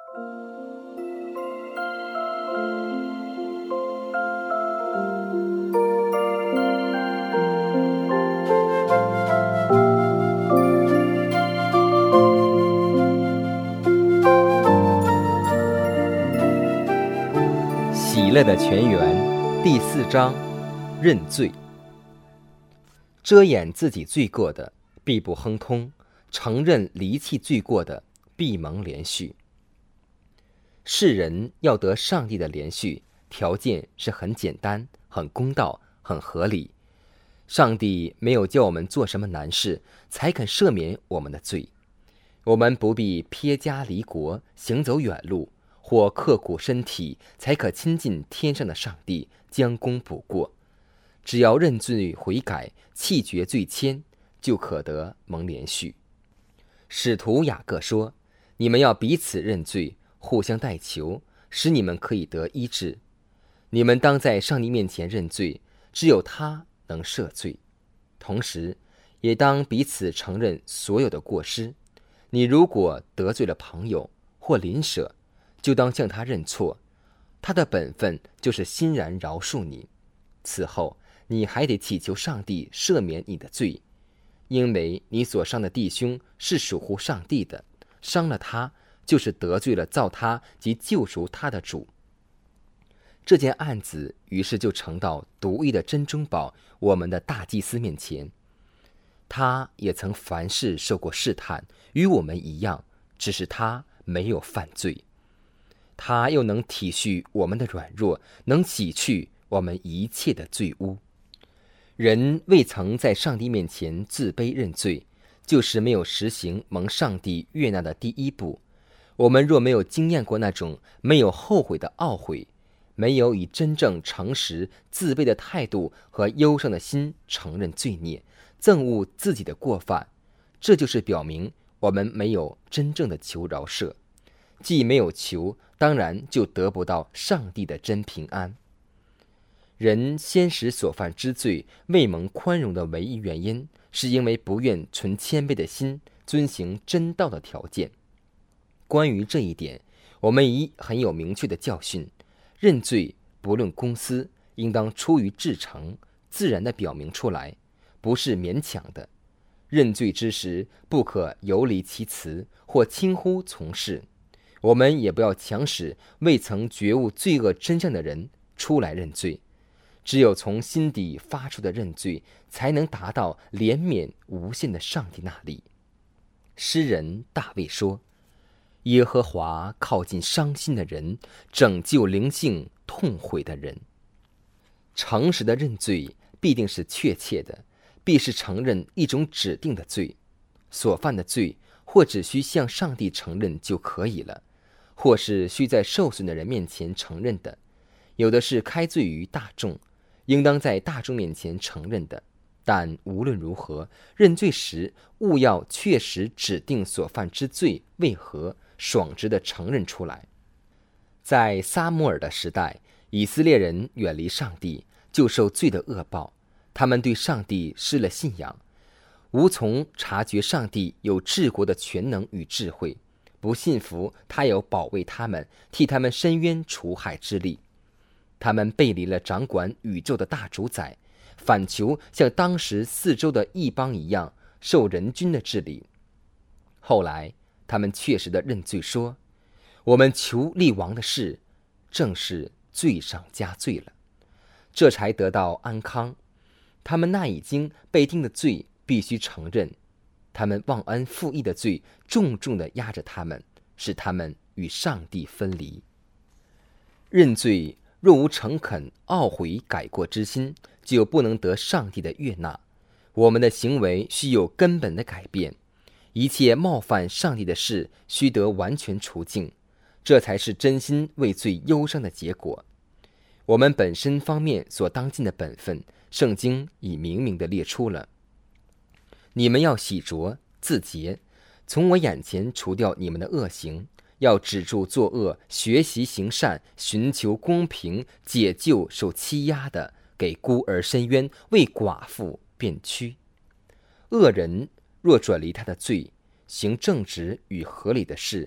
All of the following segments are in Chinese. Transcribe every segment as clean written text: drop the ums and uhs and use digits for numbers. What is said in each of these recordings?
喜乐的泉源第4章，认罪。遮掩自己罪过的，必不亨通；承认离弃罪过的，必蒙连续。世人要得上帝的连续，条件是很简单、很公道、很合理。上帝没有叫我们做什么难事，才肯赦免我们的罪。我们不必撇家离国，行走远路，或刻苦身体，才可亲近天上的上帝，将功补过。只要认罪悔改，弃绝罪愆，就可得蒙连续。使徒雅各说：你们要彼此认罪，互相代求，使你们可以得医治。你们当在上帝面前认罪，只有他能赦罪。同时也当彼此承认所有的过失。你如果得罪了朋友或邻舍，就当向他认错，他的本分就是欣然饶恕你。此后你还得祈求上帝赦免你的罪，因为你所伤的弟兄是属乎上帝的，伤了他，就是得罪了造他及救赎他的主。这件案子于是就呈到独一的真中保我们的大祭司面前。他也曾凡事受过试探，与我们一样，只是他没有犯罪。他又能体恤我们的软弱，能洗去我们一切的罪污。人未曾在上帝面前自卑认罪，就是没有实行蒙上帝悦纳的第一步。我们若没有经验过那种没有后悔的懊悔，没有以真正诚实自卑的态度和忧伤的心承认罪孽，憎恶自己的过犯，这就是表明我们没有真正的求饶赦。既没有求，当然就得不到上帝的真平安。人先时所犯之罪未蒙宽容的唯一原因，是因为不愿存谦卑的心，遵行真道的条件。关于这一点，我们已很有明确的教训。认罪不论公私，应当出于至诚，自然地表明出来，不是勉强的。认罪之时，不可游离其词，或轻忽从事。我们也不要强使未曾觉悟罪恶真相的人出来认罪。只有从心底发出的认罪，才能达到怜悯无限的上帝那里。诗人大卫说：耶和华靠近伤心的人，拯救灵性痛悔的人。诚实的认罪必定是确切的，必是承认一种指定的罪。所犯的罪或只需向上帝承认就可以了，或是需在受损的人面前承认的。有的是开罪于大众，应当在大众面前承认的。但无论如何，认罪时务要确实指定所犯之罪为何，爽直地承认出来。在撒母耳的时代，以色列人远离上帝，就受罪的恶报。他们对上帝失了信仰，无从察觉上帝有治国的全能与智慧，不信服他有保卫他们、替他们伸冤除害之力。他们背离了掌管宇宙的大主宰，反求像当时四周的异邦一样受人君的治理。后来他们确实地认罪说：我们求立王的事，正是罪上加罪了。这才得到安康。他们那已经被定的罪必须承认，他们忘恩负义的罪重重地压着他们，使他们与上帝分离。认罪若无诚恳懊悔改过之心，就不能得上帝的悦纳。我们的行为需有根本的改变，一切冒犯上帝的事须得完全除尽，这才是真心为罪忧伤的结果。我们本身方面所当尽的本分，圣经已明明地列出了。你们要洗濯自洁，从我眼前除掉你们的恶行，要止住作恶，学习行善，寻求公平，解救受欺压的，给孤儿伸冤，为寡妇辩屈。恶人若转离他的罪，行正直与合理的事，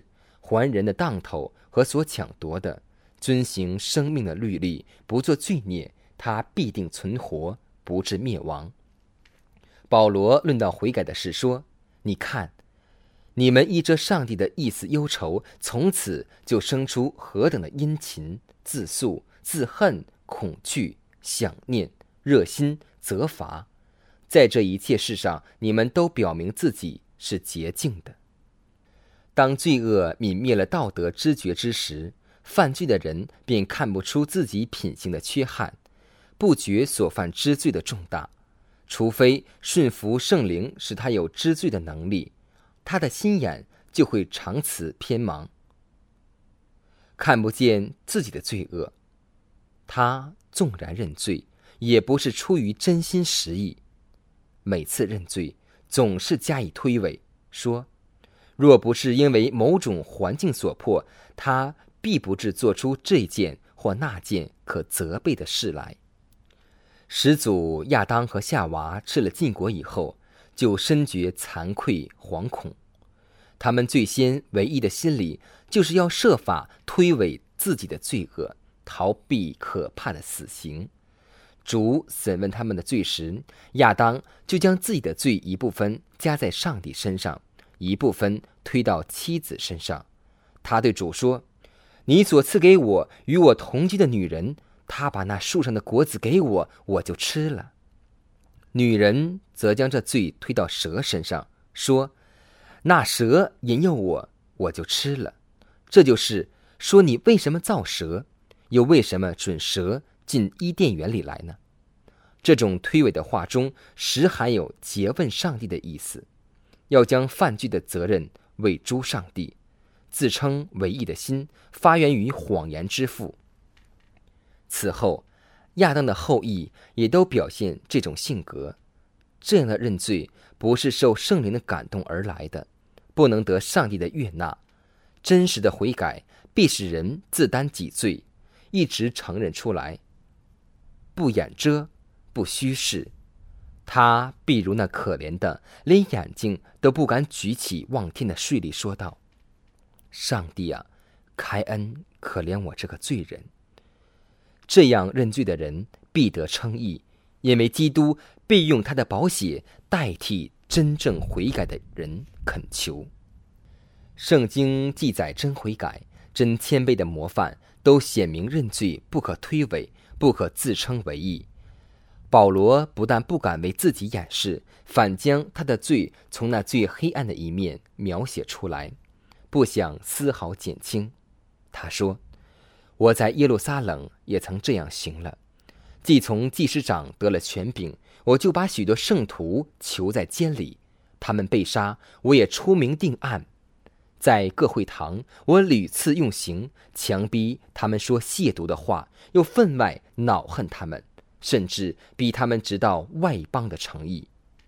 还人的当头和所抢夺的，遵行生命的律例，不做罪孽，他必定存活，不致灭亡。保罗论到悔改的事说，你看，你们依着上帝的意思忧愁，从此就生出何等的殷勤、自诉、自恨、恐惧、想念、热心、责罚。在这一切事上，你们都表明自己是洁净的。当罪恶泯灭了道德知觉之时，犯罪的人便看不出自己品行的缺憾，不觉所犯之罪的重大，除非顺服圣灵使他有知罪的能力，他的心眼就会长此偏盲，看不见自己的罪恶。他纵然认罪，也不是出于真心实意，每次认罪总是加以推诿，说若不是因为某种环境所迫，他必不至做出这件或那件可责备的事来。始祖亚当和夏娃吃了禁果以后，就深觉惭愧惶恐。他们最先唯一的心理，就是要设法推诿自己的罪恶，逃避可怕的死刑。主审问他们的罪时，亚当就将自己的罪一部分加在上帝身上，一部分推到妻子身上。他对主说，你所赐给我与我同居的女人，她把那树上的果子给我，我就吃了。女人则将这罪推到蛇身上，说，那蛇引诱我，我就吃了。这就是说，你为什么造蛇，又为什么准蛇进伊甸园里来呢？这种推诿的话中实含有诘问上帝的意思，要将犯罪的责任委诸上帝。自称为义的心发源于谎言之父。此后，亚当的后裔也都表现这种性格。这样的认罪不是受圣灵的感动而来的，不能得上帝的悦纳。真实的悔改必使人自担己罪，一直承认出来，不掩遮，不虚饰。他必如那可怜的连眼睛都不敢举起望天的税吏说道，上帝啊，开恩可怜我这个罪人。这样认罪的人必得称义，因为基督必用他的宝血代替真正悔改的人恳求。圣经记载真悔改、真谦卑的模范，都显明认罪不可推诿，不可自称为义。保罗不但不敢为自己掩饰，反将他的罪从那最黑暗的一面描写出来，不想丝毫减轻。他说，我在耶路撒冷也曾这样行了，既从祭司长得了权柄，我就把许多圣徒囚在监里，他们被杀，我也出名定案。在各会堂，我屡次用刑，强逼他们说亵渎的话，又分外恼恨他们，甚至逼他们直到外邦的城邑。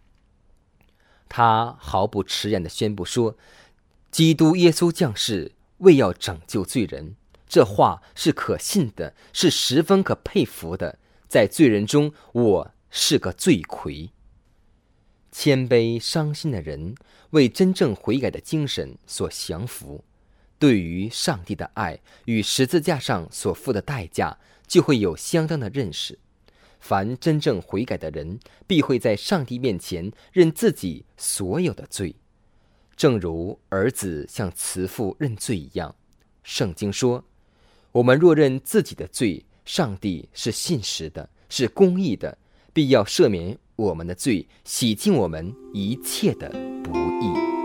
他毫不迟延地宣布说，基督耶稣降世为要拯救罪人，这话是可信的，是十分可佩服的。在罪人中，我是个罪魁。谦卑伤心的人为真正悔改的精神所降服，对于上帝的爱与十字架上所付的代价就会有相当的认识。凡真正悔改的人必会在上帝面前认自己所有的罪，正如儿子向慈父认罪一样。圣经说，我们若认自己的罪，上帝是信实的，是公义的，必要赦免我们的罪，洗净我们一切的不义。